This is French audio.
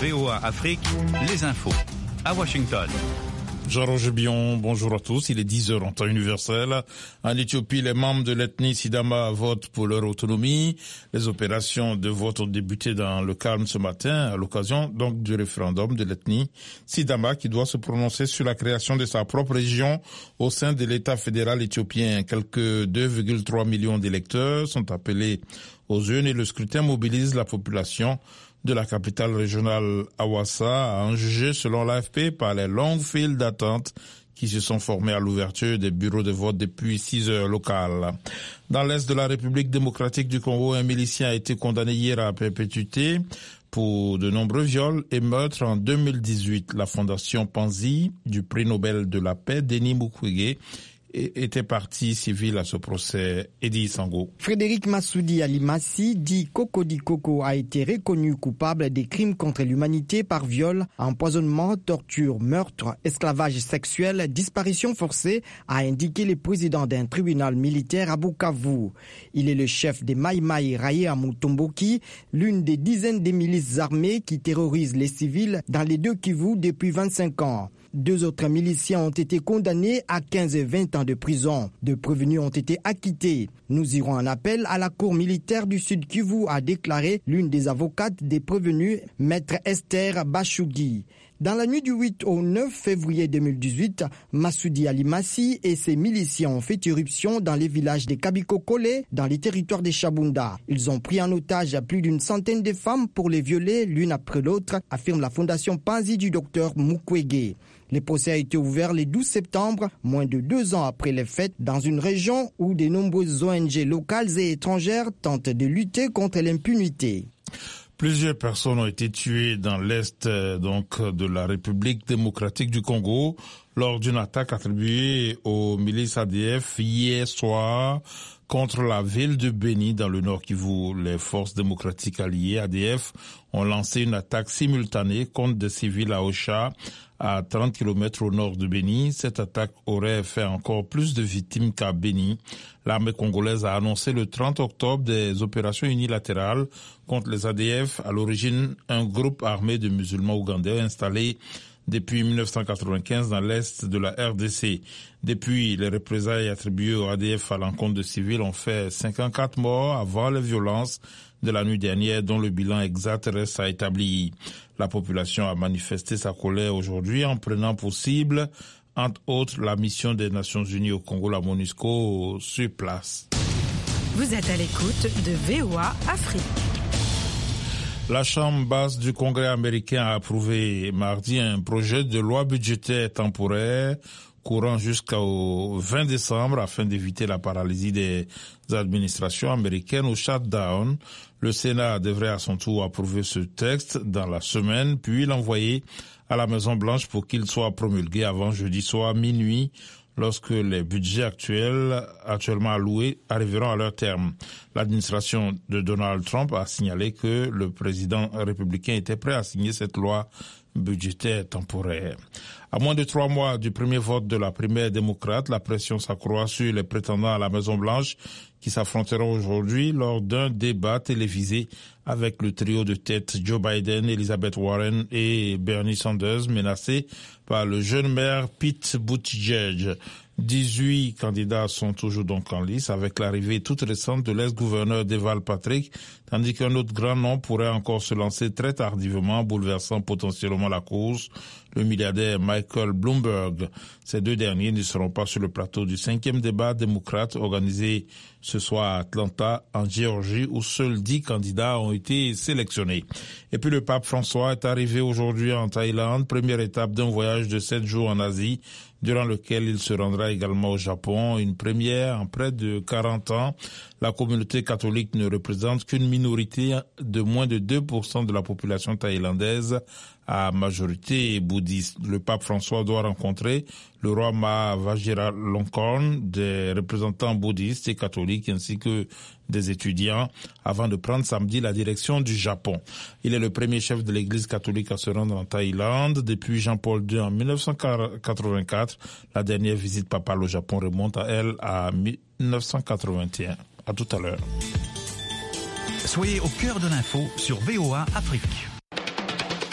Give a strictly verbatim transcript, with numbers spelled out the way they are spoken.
V O A Afrique, les infos. À Washington. Jean-Roger Bion, bonjour à tous. Il est dix heures en temps universel. En Éthiopie, les membres de l'ethnie Sidama votent pour leur autonomie. Les opérations de vote ont débuté dans le calme ce matin, à l'occasion donc du référendum de l'ethnie Sidama qui doit se prononcer sur la création de sa propre région au sein de l'État fédéral éthiopien. Quelques deux virgule trois millions d'électeurs sont appelés aux urnes et le scrutin mobilise la population de la capitale régionale Hawassa, à en juger selon l'A F P par les longues files d'attente qui se sont formées à l'ouverture des bureaux de vote depuis six heures locales. Dans l'est de la République démocratique du Congo, un milicien a été condamné hier à perpétuité pour de nombreux viols et meurtres en deux mille dix-huit. La fondation Panzi du prix Nobel de la paix, Denis Mukwege, était partie civile à ce procès. Eddie Sango. Frédéric Massoudi Alimassi, dit Cocody Coco, a été reconnu coupable des crimes contre l'humanité par viol, empoisonnement, torture, meurtre, esclavage sexuel, disparition forcée, a indiqué le président d'un tribunal militaire à Bukavu. Il est le chef des Mai Mai Raye à Mutomboki, l'une des dizaines de milices armées qui terrorisent les civils dans les deux Kivu depuis vingt-cinq ans. Deux autres miliciens ont été condamnés à quinze et vingt ans de prison. Deux prévenus ont été acquittés. Nous irons en appel à la cour militaire du Sud Kivu, a déclaré l'une des avocates des prévenus, maître Esther Bachugui. Dans la nuit du huit au neuf février deux mille dix-huit, Massoudi Alimassi et ses miliciens ont fait irruption dans les villages des Kabiko-Kole, dans les territoires des Chabunda. Ils ont pris en otage plus d'une centaine de femmes pour les violer l'une après l'autre, affirme la fondation Panzi du docteur Mukwege. Le procès a été ouvert le douze septembre, moins de deux ans après les fêtes, dans une région où de nombreuses O N G locales et étrangères tentent de lutter contre l'impunité. Plusieurs personnes ont été tuées dans l'est donc de la République démocratique du Congo lors d'une attaque attribuée aux milices A D F hier soir contre la ville de Beni dans le Nord Kivu. Les forces démocratiques alliées A D F ont lancé une attaque simultanée contre des civils à Ocha, à trente kilomètres au nord de Beni. Cette attaque aurait fait encore plus de victimes qu'à Beni. L'armée congolaise a annoncé le trente octobre des opérations unilatérales contre les A D F, à l'origine un groupe armé de musulmans ougandais installé depuis mille neuf cent quatre-vingt-quinze dans l'est de la R D C. Depuis, les représailles attribuées au A D F à l'encontre de civils ont fait cinquante-quatre morts avant les violences de la nuit dernière, dont le bilan exact reste à établir. La population a manifesté sa colère aujourd'hui en prenant pour cible, entre autres, la mission des Nations Unies au Congo, la MONUSCO, sur place. Vous êtes à l'écoute de V O A Afrique. La Chambre basse du Congrès américain a approuvé mardi un projet de loi budgétaire temporaire courant jusqu'au vingt décembre afin d'éviter la paralysie des administrations américaines au shutdown. Le Sénat devrait à son tour approuver ce texte dans la semaine, puis l'envoyer à la Maison-Blanche pour qu'il soit promulgué avant jeudi soir minuit, lorsque les budgets actuels, actuellement alloués arriveront à leur terme. L'administration de Donald Trump a signalé que le président républicain était prêt à signer cette loi budgétaire temporaire. À moins de trois mois du premier vote de la primaire démocrate, la pression s'accroît sur les prétendants à la Maison-Blanche qui s'affronteront aujourd'hui lors d'un débat télévisé avec le trio de tête Joe Biden, Elizabeth Warren et Bernie Sanders menacés par le jeune maire Pete Buttigieg. dix-huit candidats sont toujours donc en lice avec l'arrivée toute récente de l'ex-gouverneur Deval Patrick, tandis qu'un autre grand nom pourrait encore se lancer très tardivement, bouleversant potentiellement la course, le milliardaire Michael Bloomberg. Ces deux derniers ne seront pas sur le plateau du cinquième débat démocrate organisé ce soir à Atlanta, en Géorgie, où seuls dix candidats ont été sélectionnés. Et puis le pape François est arrivé aujourd'hui en Thaïlande, première étape d'un voyage de sept jours en Asie, durant lequel il se rendra également au Japon, une première en près de quarante ans. La communauté catholique ne représente qu'une minorité de moins de deux pour cent de la population thaïlandaise, à majorité bouddhiste. Le pape François doit rencontrer le roi Maha Vajiralongkorn, des représentants bouddhistes et catholiques ainsi que des étudiants avant de prendre samedi la direction du Japon. Il est le premier chef de l'église catholique à se rendre en Thaïlande depuis Jean-Paul deux en mille neuf cent quatre-vingt-quatre. La dernière visite papale au Japon remonte à elle à mille neuf cent quatre-vingt-un. À tout à l'heure. Soyez au cœur de l'info sur V O A Afrique.